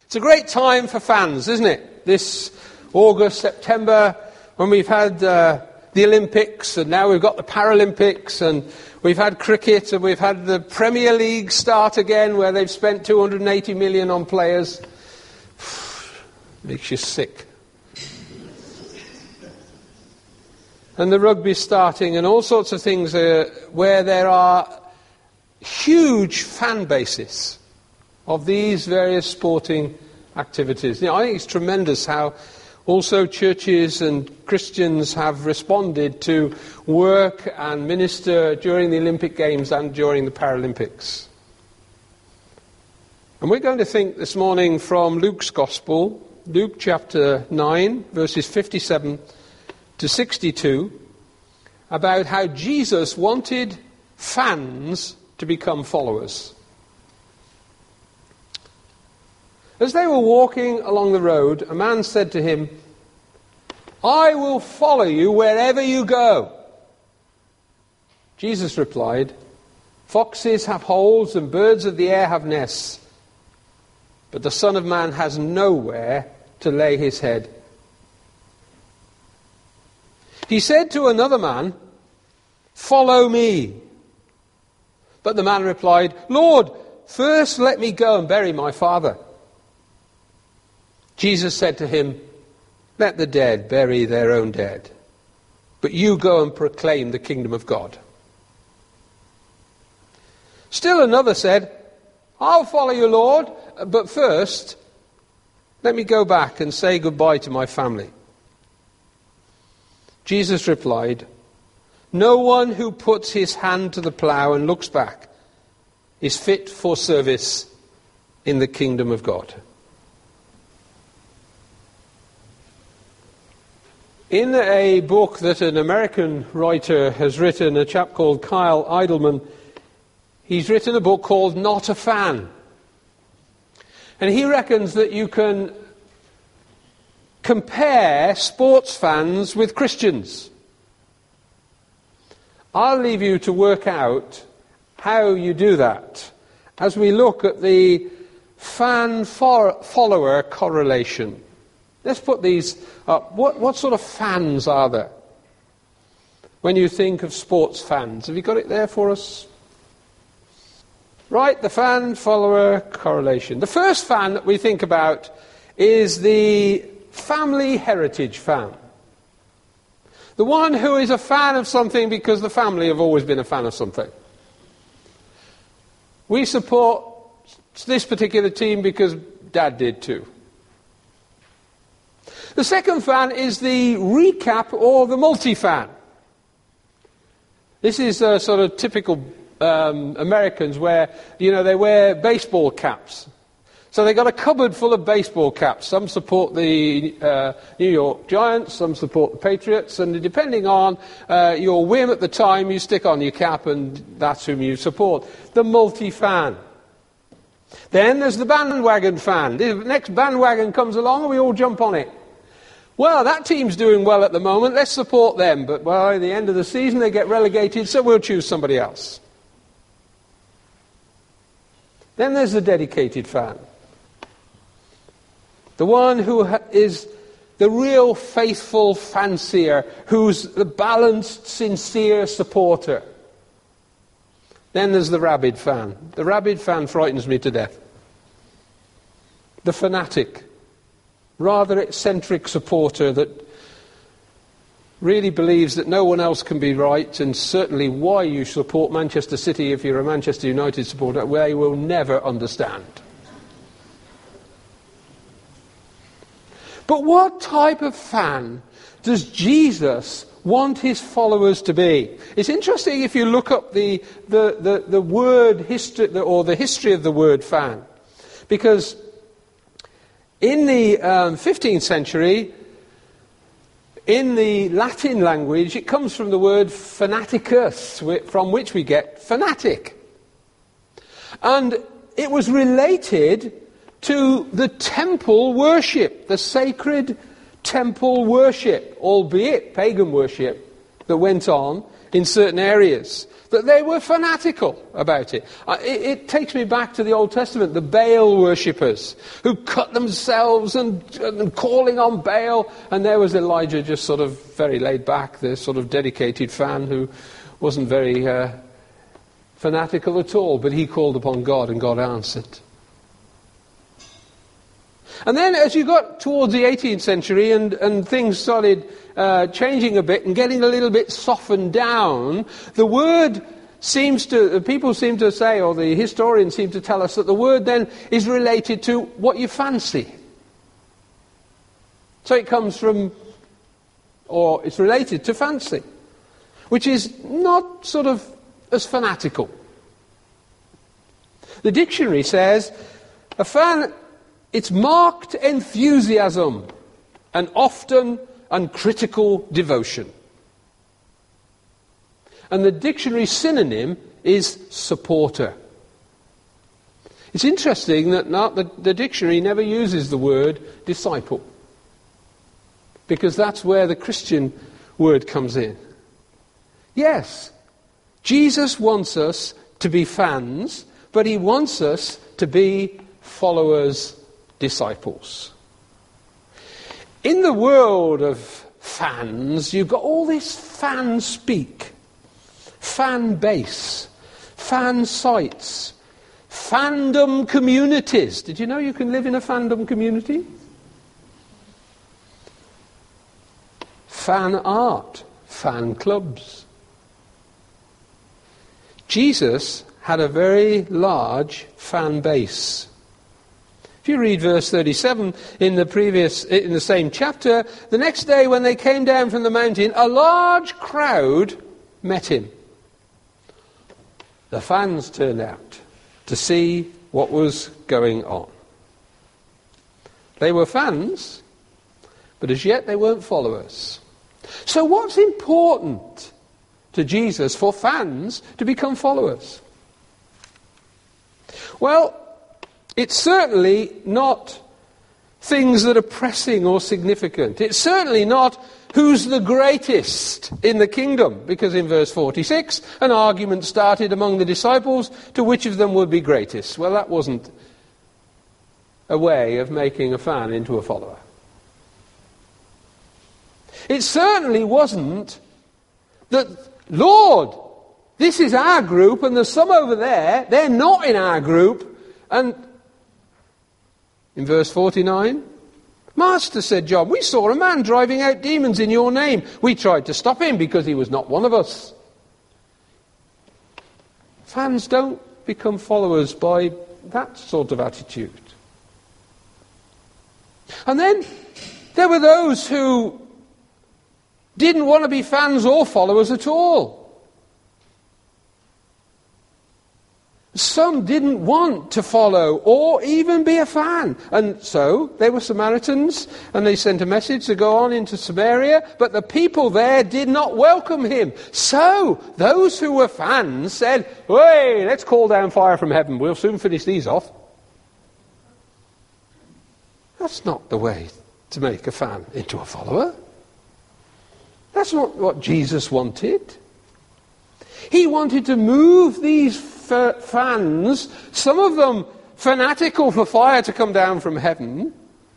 It's a great time for fans, isn't it? This August, September, when we've had the Olympics, and now we've got the Paralympics, and we've had cricket, and we've had the Premier League start again, where they've spent 280 million on players. Makes you sick. And the rugby's starting, and all sorts of things where there are huge fan bases of these various sporting activities. I think it's tremendous how also churches and Christians have responded to work and minister during the Olympic Games and during the Paralympics. And we're going to think this morning from Luke's Gospel, Luke chapter 9, verses 57 to 62, about how Jesus wanted fans to become followers. As they were walking along the road, a man said to him, "I will follow you wherever you go." Jesus replied, "Foxes have holes and birds of the air have nests, but the Son of Man has nowhere to lay his head." He said to another man, "Follow me." But the man replied, "Lord, first let me go and bury my father." Jesus said to him, "Let the dead bury their own dead, but you go and proclaim the kingdom of God." Still another said, "I'll follow you, Lord, but first let me go back and say goodbye to my family." Jesus replied, "No one who puts his hand to the plough and looks back is fit for service in the kingdom of God." In a book that an American writer has written, a chap called Kyle Idleman, he's written a book called Not a Fan. And he reckons that you can compare sports fans with Christians. I'll leave you to work out how you do that as we look at the fan-follower correlation. Let's put these up. What sort of fans are there when you think of sports fans? Have you got it there for us? Right, the fan-follower correlation. The first fan that we think about is the family heritage fan. The one who is a fan of something because the family have always been a fan of something. We support this particular team because Dad did too. The second fan is the recap or the multi-fan. This is sort of typical Americans where, they wear baseball caps. So they got a cupboard full of baseball caps. Some support the New York Giants, some support the Patriots, and depending on your whim at the time, you stick on your cap and that's whom you support. The multi-fan. Then there's the bandwagon fan. The next bandwagon comes along and we all jump on it. Well, that team's doing well at the moment, let's support them. But, at the end of the season they get relegated, so we'll choose somebody else. Then there's the dedicated fan. The one who is the real faithful fancier, who's the balanced, sincere supporter. Then there's the rabid fan. The rabid fan frightens me to death. The fanatic, rather eccentric supporter that really believes that no one else can be right, and certainly why you support Manchester City if you're a Manchester United supporter, they will never understand. But what type of fan does Jesus want his followers to be? It's interesting if you look up the word history, or the history of the word fan, because in the 15th century, in the Latin language, it comes from the word fanaticus, from which we get fanatic. And it was related to the temple worship, the sacred temple worship, albeit pagan worship, that went on in certain areas, that they were fanatical about it. It takes me back to the Old Testament, the Baal worshippers who cut themselves and calling on Baal. And there was Elijah, just sort of very laid back, the sort of dedicated fan who wasn't very fanatical at all, but he called upon God and God answered. And then as you got towards the 18th century and things started changing a bit and getting a little bit softened down, the word people seem to say, or the historians seem to tell us, that the word then is related to what you fancy. So it comes from, or it's related to fancy, which is not sort of as fanatical. The dictionary says, a fan, it's marked enthusiasm and often uncritical devotion. And the dictionary synonym is supporter. It's interesting that the dictionary never uses the word disciple, because that's where the Christian word comes in. Yes, Jesus wants us to be fans, but he wants us to be followers, disciples. In the world of fans, you've got all this fan speak, fan base, fan sites, fandom communities. Did you know you can live in a fandom community? Fan art, fan clubs. Jesus had a very large fan base. If you read verse 37 in the same chapter, the next day when they came down from the mountain, a large crowd met him. The fans turned out to see what was going on. They were fans, but as yet they weren't followers. So what's important to Jesus for fans to become followers? Well, it's certainly not things that are pressing or significant. It's certainly not who's the greatest in the kingdom, because in verse 46, an argument started among the disciples to which of them would be greatest. Well, that wasn't a way of making a fan into a follower. It certainly wasn't that, Lord, this is our group and there's some over there, they're not in our group. And in verse 49, Master, said John, we saw a man driving out demons in your name. We tried to stop him because he was not one of us. Fans don't become followers by that sort of attitude. And then there were those who didn't want to be fans or followers at all. Some didn't want to follow or even be a fan. And so they were Samaritans, and they sent a message to go on into Samaria, but the people there did not welcome him. So those who were fans said, hey, let's call down fire from heaven. We'll soon finish these off. That's not the way to make a fan into a follower. That's not what Jesus wanted. He wanted to move these fans, some of them fanatical for fire to come down from heaven,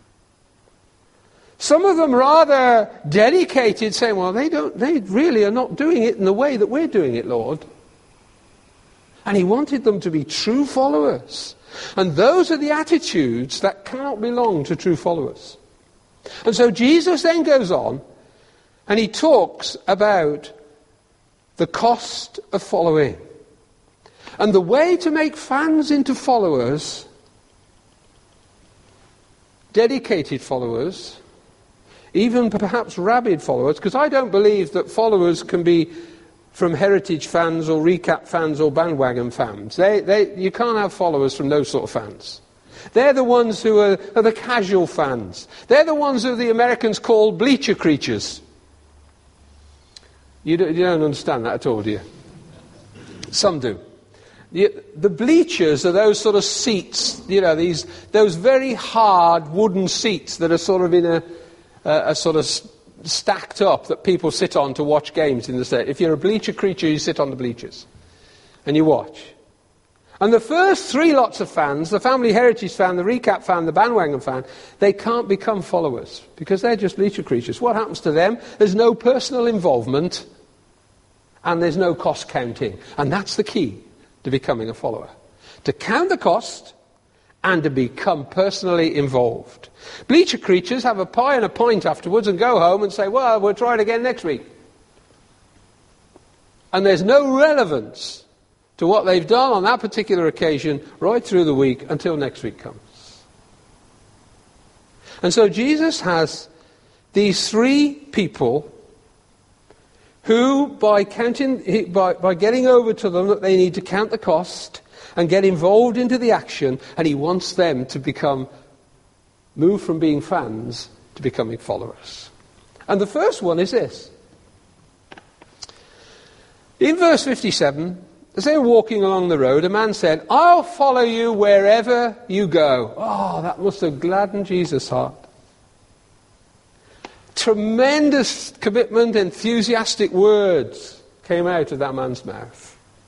some of them rather dedicated, saying, well, they really are not doing it in the way that we're doing it, Lord. And he wanted them to be true followers. And those are the attitudes that cannot belong to true followers. And so Jesus then goes on and he talks about the cost of following. And the way to make fans into followers, dedicated followers, even perhaps rabid followers, because I don't believe that followers can be from heritage fans or recap fans or bandwagon fans. You can't have followers from those sort of fans. They're the ones who are the casual fans. They're the ones who the Americans call bleacher creatures. You don't understand that at all, do you? Some do. The bleachers are those sort of seats, those very hard wooden seats that are sort of in a sort of stacked up that people sit on to watch games in the stadium. If you're a bleacher creature, you sit on the bleachers and you watch. And the first three lots of fans, the family heritage fan, the recap fan, the bandwagon fan, they can't become followers because they're just bleacher creatures. What happens to them? There's no personal involvement and there's no cost counting. And that's the key to becoming a follower. To count the cost and to become personally involved. Bleacher creatures have a pie and a pint afterwards and go home and say, well, we'll try it again next week. And there's no relevance to what they've done on that particular occasion right through the week until next week comes. And so Jesus has these three people who, by getting over to them that they need to count the cost and get involved into the action, and he wants them to move from being fans to becoming followers. And the first one is this. In verse 57, as they were walking along the road, a man said, I'll follow you wherever you go. Oh, that must have gladdened Jesus' heart. Tremendous commitment, enthusiastic words came out of that man's mouth.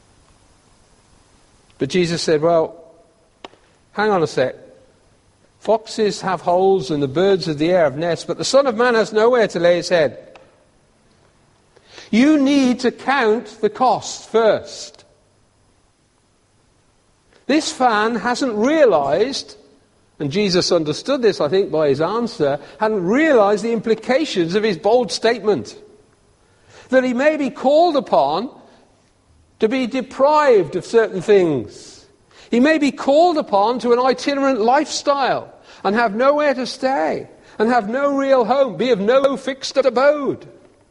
But Jesus said, well, hang on a sec. Foxes have holes and the birds of the air have nests, but the Son of Man has nowhere to lay his head. You need to count the cost first. This fan hasn't realized, and Jesus understood this, I think, by his answer, hadn't realized the implications of his bold statement. That he may be called upon to be deprived of certain things. He may be called upon to an itinerant lifestyle and have nowhere to stay and have no real home, be of no fixed abode.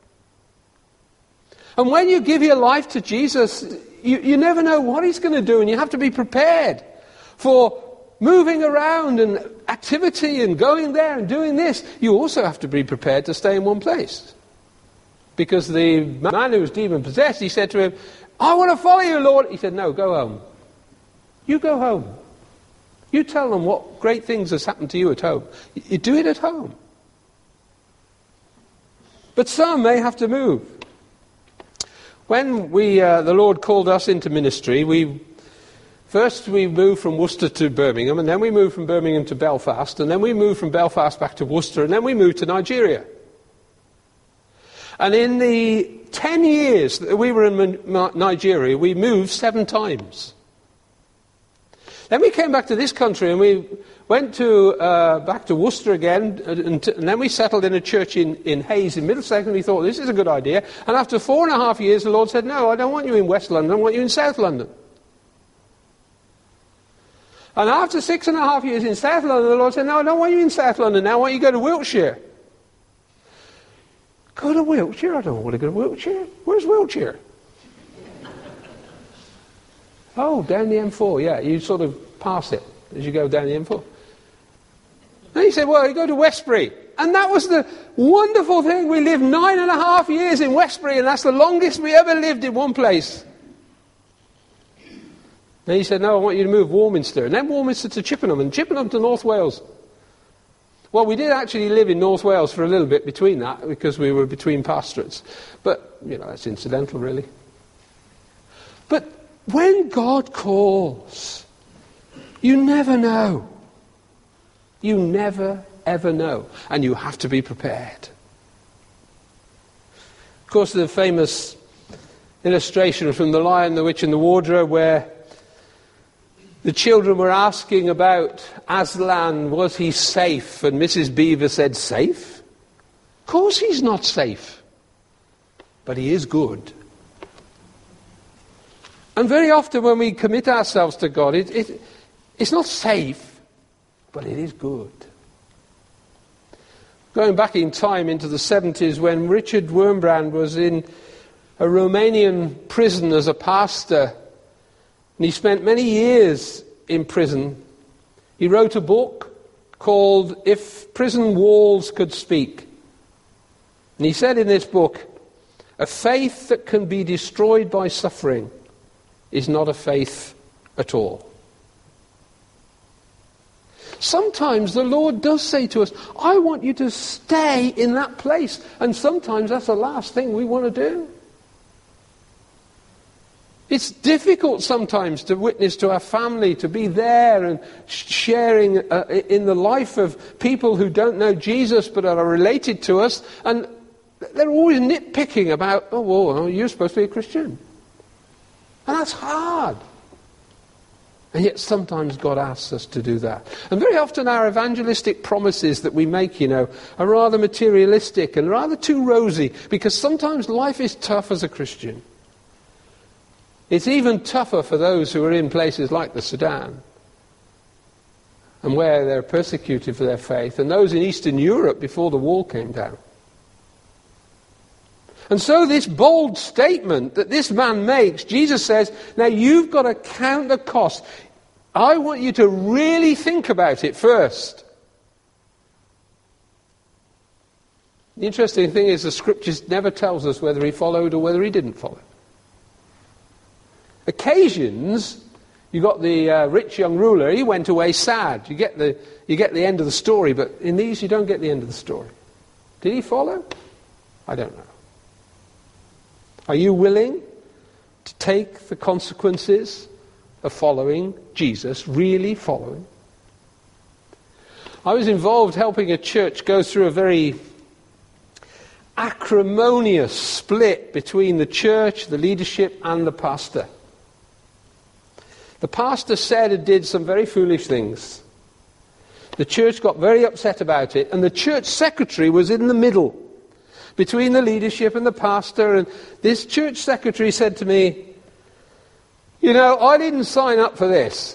And when you give your life to Jesus, you never know what he's going to do, and you have to be prepared for moving around and activity and going there and doing this. You also have to be prepared to stay in one place. Because the man who was demon-possessed, he said to him, I want to follow you, Lord. He said, no, go home. You go home. You tell them what great things has happened to you at home. You do it at home. But some may have to move. When the Lord called us into ministry, first we moved from Worcester to Birmingham, and then we moved from Birmingham to Belfast, and then we moved from Belfast back to Worcester, and then we moved to Nigeria. And in the 10 years that we were in Nigeria, we moved 7 times. Then we came back to this country and we went back to Worcester again, and then we settled in a church in Hayes in Middlesex, and we thought, this is a good idea. And after 4.5 years, the Lord said, no, I don't want you in West London, I want you in South London. And after 6.5 years in South London, the Lord said, no, I don't want you in South London now, I want you to go to Wiltshire. Go to Wiltshire? I don't want to go to Wiltshire. Where's Wiltshire? Oh, down the M4, yeah. You sort of pass it as you go down the M4. And he said, well, you go to Westbury. And that was the wonderful thing. We lived 9.5 years in Westbury, and that's the longest we ever lived in one place. And he said, no, I want you to move Warminster. And then Warminster to Chippenham, and Chippenham to North Wales. Well, we did actually live in North Wales for a little bit between that, because we were between pastorates. But, that's incidental, really. But when God calls, you never know. You never, ever know. And you have to be prepared. Of course, the famous illustration from The Lion, the Witch and the Wardrobe, where the children were asking about Aslan, was he safe? And Mrs. Beaver said, safe? Of course he's not safe. But he is good. And very often when we commit ourselves to God, it's not safe, but it is good. Going back in time into the 70s, when Richard Wurmbrand was in a Romanian prison as a pastor, and he spent many years in prison, he wrote a book called If Prison Walls Could Speak. And he said in this book, a faith that can be destroyed by suffering is not a faith at all. Sometimes the Lord does say to us, I want you to stay in that place. And sometimes that's the last thing we want to do. It's difficult sometimes to witness to our family, to be there and sharing in the life of people who don't know Jesus but are related to us. And they're always nitpicking about, oh, well, you're supposed to be a Christian. And that's hard. And yet sometimes God asks us to do that. And very often our evangelistic promises that we make, are rather materialistic and rather too rosy, because sometimes life is tough as a Christian. It's even tougher for those who are in places like the Sudan, and where they're persecuted for their faith, and those in Eastern Europe before the wall came down. And so this bold statement that this man makes, Jesus says, now you've got to count the cost. I want you to really think about it first. The interesting thing is the scriptures never tells us whether he followed or whether he didn't follow. Occasions, you got the rich young ruler, he went away sad. You get the end of the story, but in these you don't get the end of the story. Did he follow? I don't know. Are you willing to take the consequences of following Jesus, really following? I was involved helping a church go through a very acrimonious split between the church, the leadership, and the pastor. The pastor said and did some very foolish things. The church got very upset about it, and the church secretary was in the middle between the leadership and the pastor, and this church secretary said to me, I didn't sign up for this.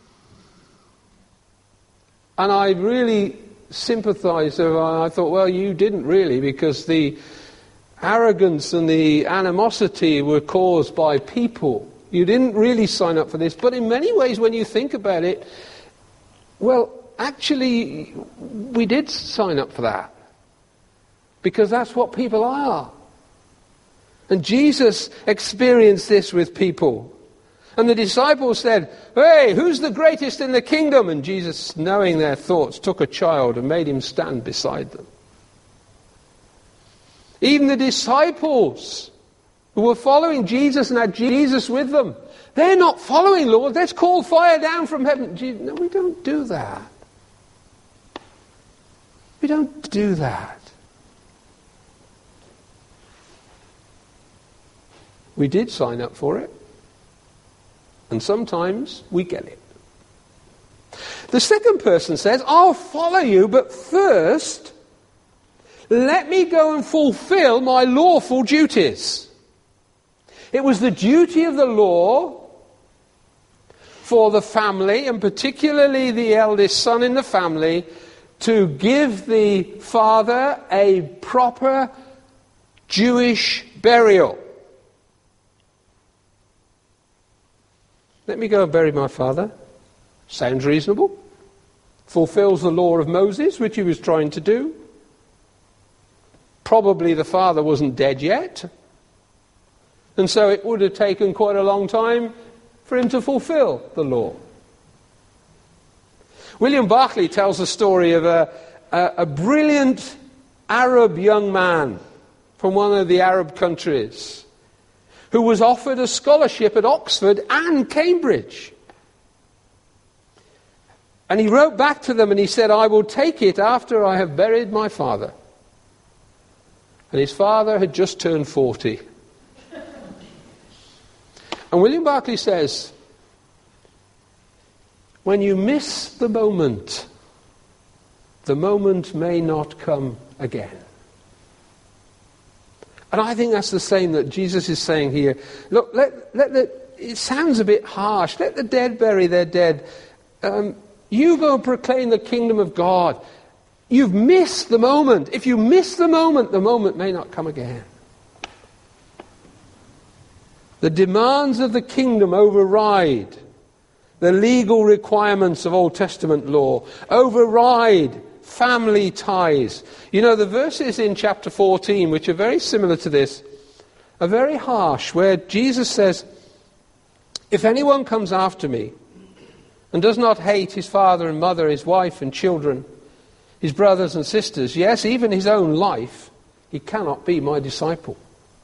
And I really sympathized with her. I thought, well, you didn't really, because the arrogance and the animosity were caused by people. You didn't really sign up for this. But in many ways, when you think about it, well, actually, we did sign up for that. Because that's what people are. And Jesus experienced this with people. And the disciples said, hey, who's the greatest in the kingdom? And Jesus, knowing their thoughts, took a child and made him stand beside them. Even the disciples who were following Jesus and had Jesus with them, they're not following, Lord. Let's call fire down from heaven. Jesus, no, we don't do that. We don't do that. We did sign up for it. And sometimes we get it. The second person says, I'll follow you, but first, let me go and fulfill my lawful duties. It was the duty of the law for the family, and particularly the eldest son in the family, to give the father a proper Jewish burial. Let me go and bury my father. Sounds reasonable. Fulfills the law of Moses, which he was trying to do. Probably the father wasn't dead yet. And so it would have taken quite a long time for him to fulfill the law. William Barclay tells the story of a brilliant Arab young man from one of the Arab countries who was offered a scholarship at Oxford and Cambridge. And he wrote back to them and he said, I will take it after I have buried my father. And his father had just turned 40. And William Barclay says, when you miss the moment may not come again. And I think that's the same that Jesus is saying here. Look, it sounds a bit harsh. Let the dead bury their dead. You go and proclaim the kingdom of God. You've missed the moment. If you miss the moment may not come again. The demands of the kingdom override the legal requirements of Old Testament law, override family ties. The verses in chapter 14, which are very similar to this, are very harsh, where Jesus says, if anyone comes after me and does not hate his father and mother, his wife and children, his brothers and sisters, yes, even his own life, he cannot be my disciple.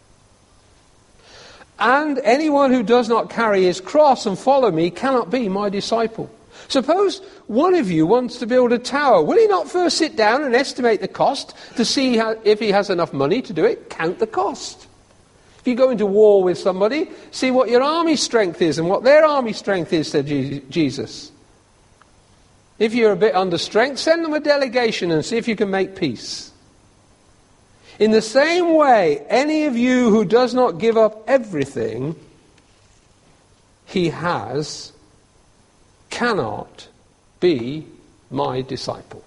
And anyone who does not carry his cross and follow me cannot be my disciple. Suppose one of you wants to build a tower. Will he not first sit down and estimate the cost to see if he has enough money to do it? Count the cost. If you go into war with somebody, see what your army strength is and what their army strength is, said Jesus. If you're a bit under strength, send them a delegation and see if you can make peace. In the same way, any of you who does not give up everything he has cannot be my disciple.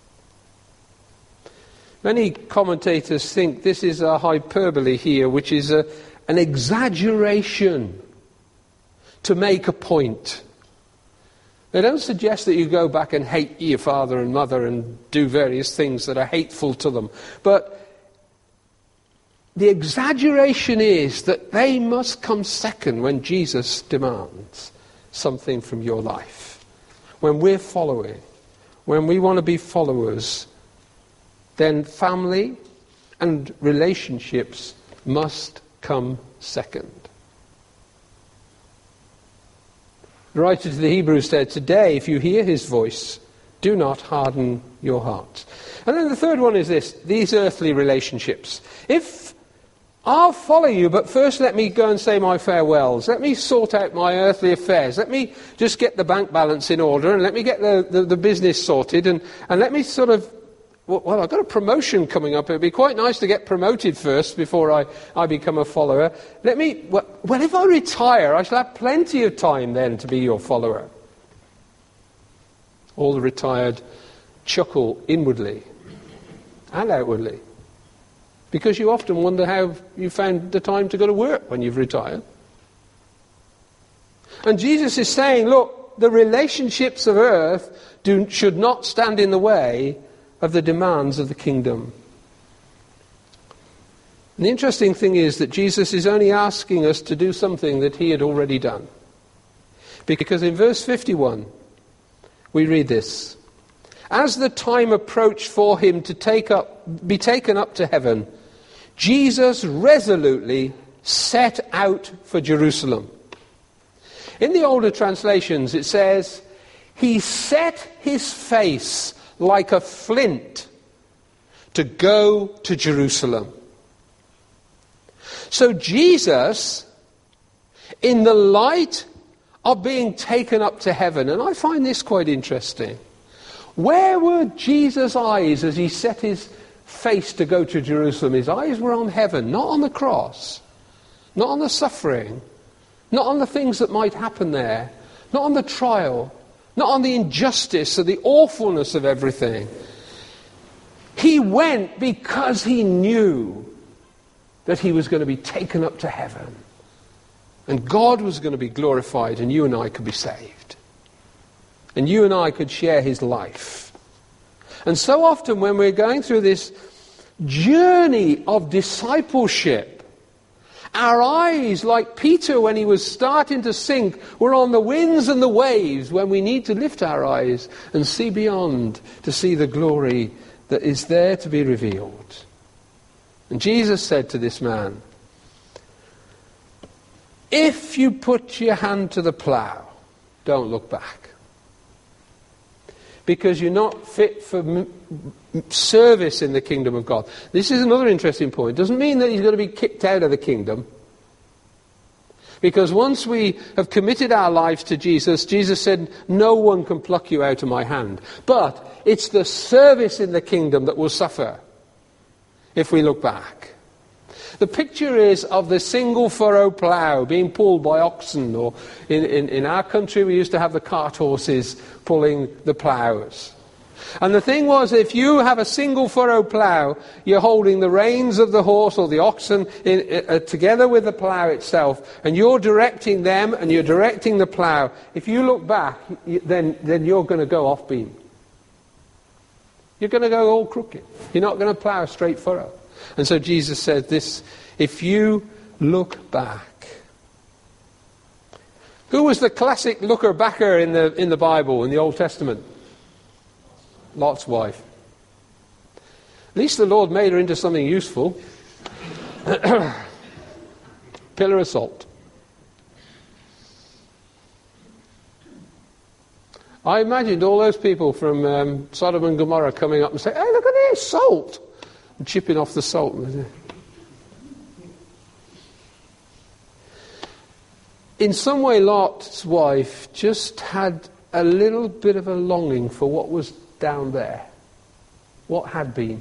Many commentators think this is a hyperbole here, which is an exaggeration to make a point. They don't suggest that you go back and hate your father and mother and do various things that are hateful to them. But the exaggeration is that they must come second when Jesus demands something from your life. When we're following, when we want to be followers, then family and relationships must come second. The writer to the Hebrews said, today, if you hear his voice, do not harden your hearts. And then the third one is this, these earthly relationships. If I'll follow you, but first let me go and say my farewells. Let me sort out my earthly affairs. Let me just get the bank balance in order, and let me get the business sorted, and let me sort of, well, I've got a promotion coming up. It'd be quite nice to get promoted first before I become a follower. Well, if I retire, I shall have plenty of time then to be your follower. All the retired chuckle inwardly and outwardly, because you often wonder how you found the time to go to work when you've retired. And Jesus is saying, look, the relationships of earth should not stand in the way of the demands of the kingdom. And the interesting thing is that Jesus is only asking us to do something that he had already done. Because in verse 51, we read this. As the time approached for him to be taken up to heaven, Jesus resolutely set out for Jerusalem. In the older translations it says, he set his face like a flint to go to Jerusalem. So Jesus, in the light of being taken up to heaven, and I find this quite interesting, where were Jesus' eyes as he set his face to go to Jerusalem? His eyes were on heaven, not on the cross, not on the suffering, not on the things that might happen there, not on the trial, not on the injustice or the awfulness of everything. He went because he knew that he was going to be taken up to heaven, and God was going to be glorified, and you and I could be saved, and you and I could share his life. And so often when we're going through this journey of discipleship, our eyes, like Peter when he was starting to sink, were on the winds and the waves, when we need to lift our eyes and see beyond, to see the glory that is there to be revealed. And Jesus said to this man, if you put your hand to the plough, don't look back. Because you're not fit for service in the kingdom of God. This is another interesting point. It doesn't mean that he's going to be kicked out of the kingdom. Because once we have committed our lives to Jesus, Jesus said, no one can pluck you out of my hand. But it's the service in the kingdom that will suffer if we look back. The picture is of the single furrow plough being pulled by oxen, or in our country we used to have the cart horses pulling the ploughs. And the thing was, if you have a single furrow plough, you're holding the reins of the horse or the oxen together with the plough itself, and you're directing them and you're directing the plough. If you look back, then you're going to go off beam. You're going to go all crooked. You're not going to plough a straight furrow. And so Jesus said this, if you look back. Who was the classic looker-backer in the Bible, in the Old Testament? Lot's wife. At least the Lord made her into something useful. Pillar of salt. I imagined all those people from Sodom and Gomorrah coming up and saying, "Hey, look at this, salt!" and chipping off the salt. In some way, Lot's wife just had a little bit of a longing for what was down there, what had been.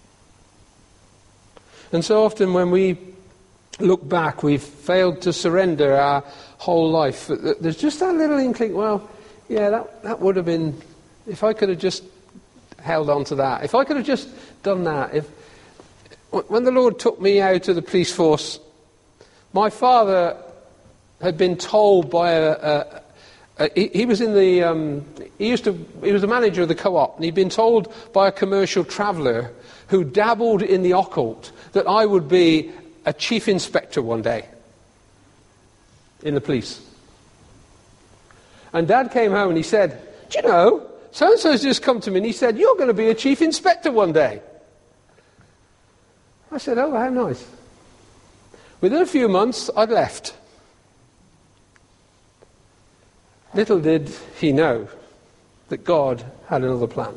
And so often when we look back, we've failed to surrender our whole life. There's just that little inkling, well, yeah, that would have been, if I could have just held on to that, if I could have just done that. When the Lord took me out of the police force, my father had been told by he was the manager of the co-op, and he'd been told by a commercial traveller who dabbled in the occult that I would be a chief inspector one day in the police. And Dad came home and he said, "Do you know, so-and-so's just come to me and he said, you're going to be a chief inspector one day." I said, "Oh, how nice." Within a few months, I'd left. Little did he know that God had another plan.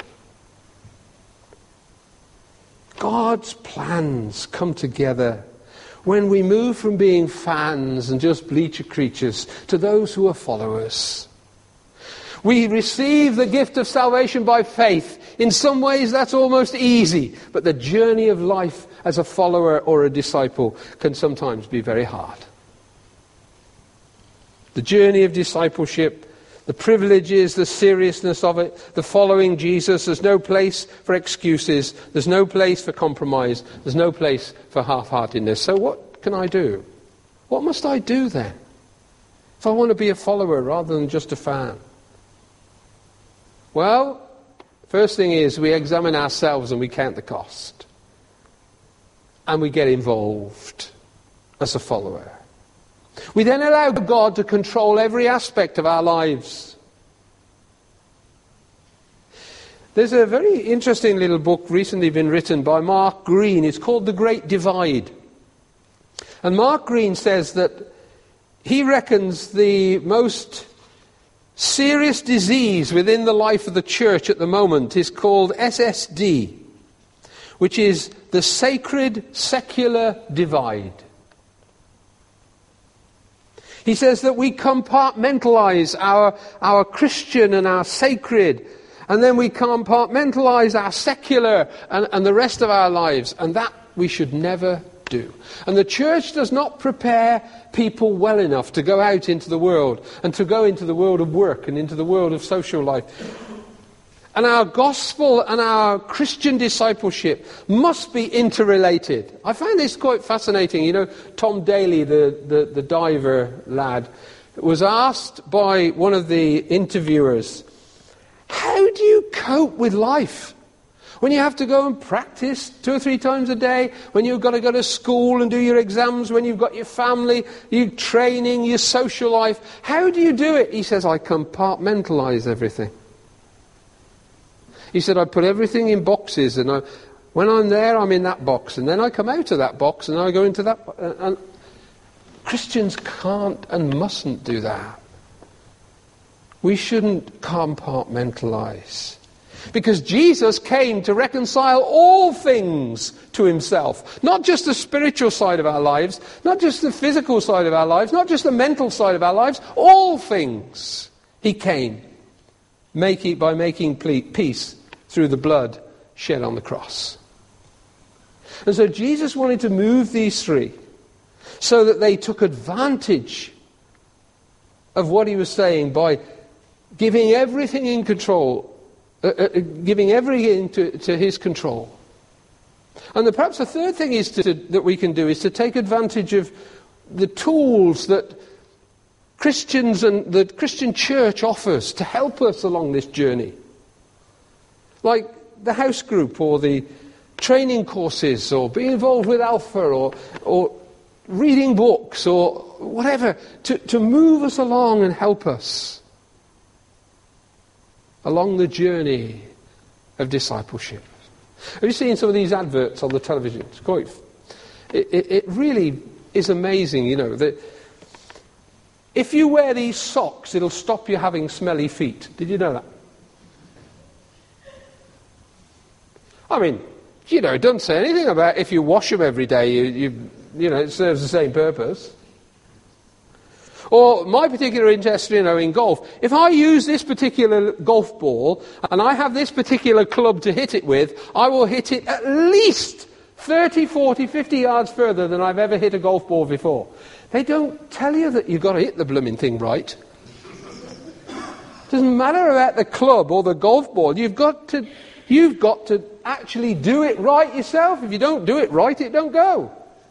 God's plans come together when we move from being fans and just bleacher creatures to those who are followers. We receive the gift of salvation by faith. In some ways that's almost easy, but the journey of life as a follower or a disciple can sometimes be very hard. The journey of discipleship, the privileges, the seriousness of it, the following Jesus, there's no place for excuses, there's no place for compromise, there's no place for half-heartedness. So what can I do? What must I do then, if I want to be a follower rather than just a fan? Well, first thing is we examine ourselves and we count the cost. And we get involved as a follower. We then allow God to control every aspect of our lives. There's a very interesting little book recently been written by Mark Greene. It's called The Great Divide. And Mark Greene says that he reckons the most serious disease within the life of the church at the moment is called SSD, which is the sacred secular divide. He says that we compartmentalize our Christian and our sacred, and then we compartmentalize our secular and the rest of our lives, and that we should never do. And the church does not prepare people well enough to go out into the world, and to go into the world of work and into the world of social life. And our gospel and our Christian discipleship must be interrelated. I find this quite fascinating. You know, Tom Daly, the diver lad, was asked by one of the interviewers, "How do you cope with life? When you have to go and practice 2 or 3 times a day, when you've got to go to school and do your exams, when you've got your family, your training, your social life, how do you do it?" He says, "I compartmentalize everything." He said, "I put everything in boxes, and when I'm there, I'm in that box, and then I come out of that box, and I go into that." And Christians can't and mustn't do that. We shouldn't compartmentalize. Because Jesus came to reconcile all things to himself. Not just the spiritual side of our lives, not just the physical side of our lives, not just the mental side of our lives, all things. He came by making peace through the blood shed on the cross. And so Jesus wanted to move these three so that they took advantage of what he was saying by giving everything in control, giving everything to his control. And perhaps the third thing that we can do is to take advantage of the tools that Christians and the Christian church offers to help us along this journey. Like the house group or the training courses or being involved with Alpha or reading books or whatever to move us along and help us along the journey of discipleship. Have you seen some of these adverts on the television? It's quite... It really is amazing, that if you wear these socks, it'll stop you having smelly feet. Did you know that? I mean, it doesn't say anything about if you wash them every day, it serves the same purpose. Or my particular interest, in golf. If I use this particular golf ball and I have this particular club to hit it with, I will hit it at least 30, 40, 50 yards further than I've ever hit a golf ball before. They don't tell you that you've got to hit the blooming thing right. It doesn't matter about the club or the golf ball. You've got to actually do it right yourself. If you don't do it right, it don't go.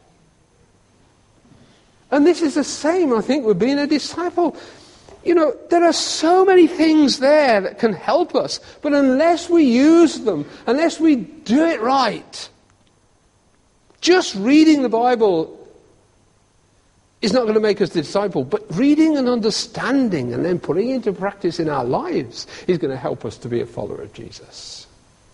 And this is the same, I think, with being a disciple. There are so many things there that can help us, but unless we use them, unless we do it right, just reading the Bible is not going to make us a disciple, but reading and understanding and then putting it into practice in our lives is going to help us to be a follower of Jesus.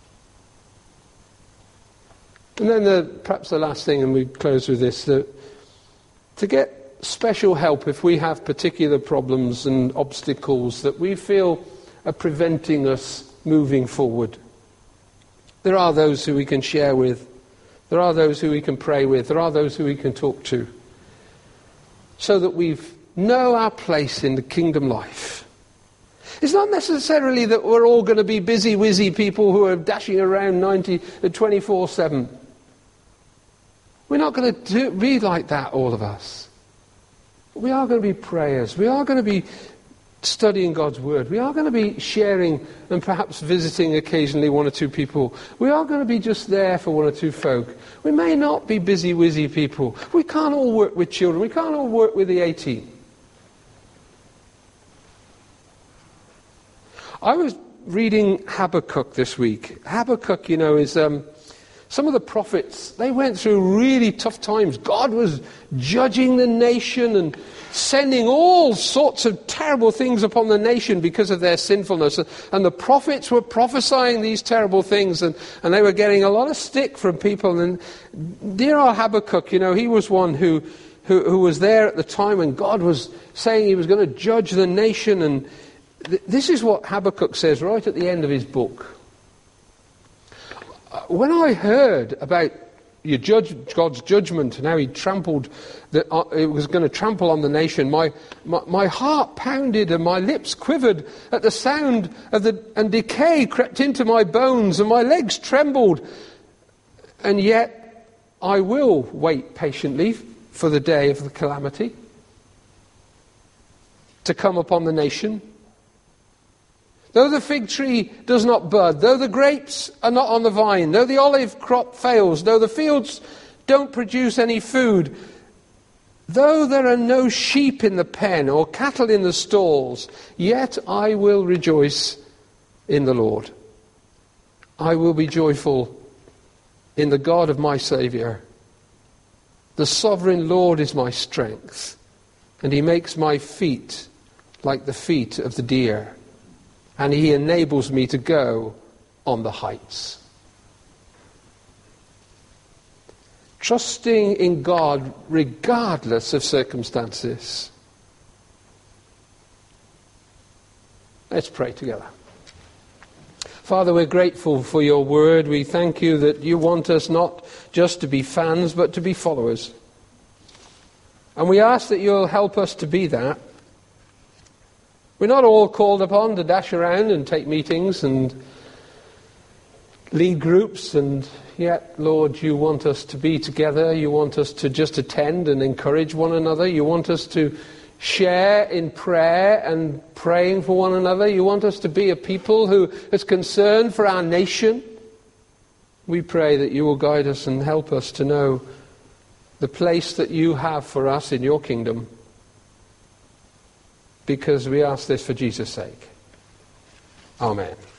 And then perhaps the last thing, and we close with this, to get special help if we have particular problems and obstacles that we feel are preventing us moving forward. There are those who we can share with. There are those who we can pray with. There are those who we can talk to. So that we know our place in the kingdom life. It's not necessarily that we're all going to be busy, whizzy people who are dashing around 24/7. We're not going to be like that, all of us. We are going to be prayers. We are going to be studying God's Word. We are going to be sharing and perhaps visiting occasionally one or two people. We are going to be just there for one or two folk. We may not be busy, whizzy people. We can't all work with children. We can't all work with the 18. I was reading Habakkuk this week. Habakkuk, is... some of the prophets, they went through really tough times. God was judging the nation and sending all sorts of terrible things upon the nation because of their sinfulness. And the prophets were prophesying these terrible things, and they were getting a lot of stick from people. And dear old Habakkuk, he was one who was there at the time when God was saying he was going to judge the nation. And this is what Habakkuk says right at the end of his book. When I heard about God's judgment and how he it was going to trample on the nation, my heart pounded and my lips quivered at the sound and decay crept into my bones and my legs trembled. And yet I will wait patiently for the day of the calamity to come upon the nation. Though the fig tree does not bud, though the grapes are not on the vine, though the olive crop fails, though the fields don't produce any food, though there are no sheep in the pen or cattle in the stalls, yet I will rejoice in the Lord. I will be joyful in the God of my Saviour. The sovereign Lord is my strength, and he makes my feet like the feet of the deer. And he enables me to go on the heights. Trusting in God regardless of circumstances. Let's pray together. Father, we're grateful for your word. We thank you that you want us not just to be fans, but to be followers. And we ask that you'll help us to be that. We're not all called upon to dash around and take meetings and lead groups, and yet, Lord, you want us to be together. You want us to just attend and encourage one another. You want us to share in prayer and praying for one another. You want us to be a people who is concerned for our nation. We pray that you will guide us and help us to know the place that you have for us in your kingdom. Because we ask this for Jesus' sake. Amen.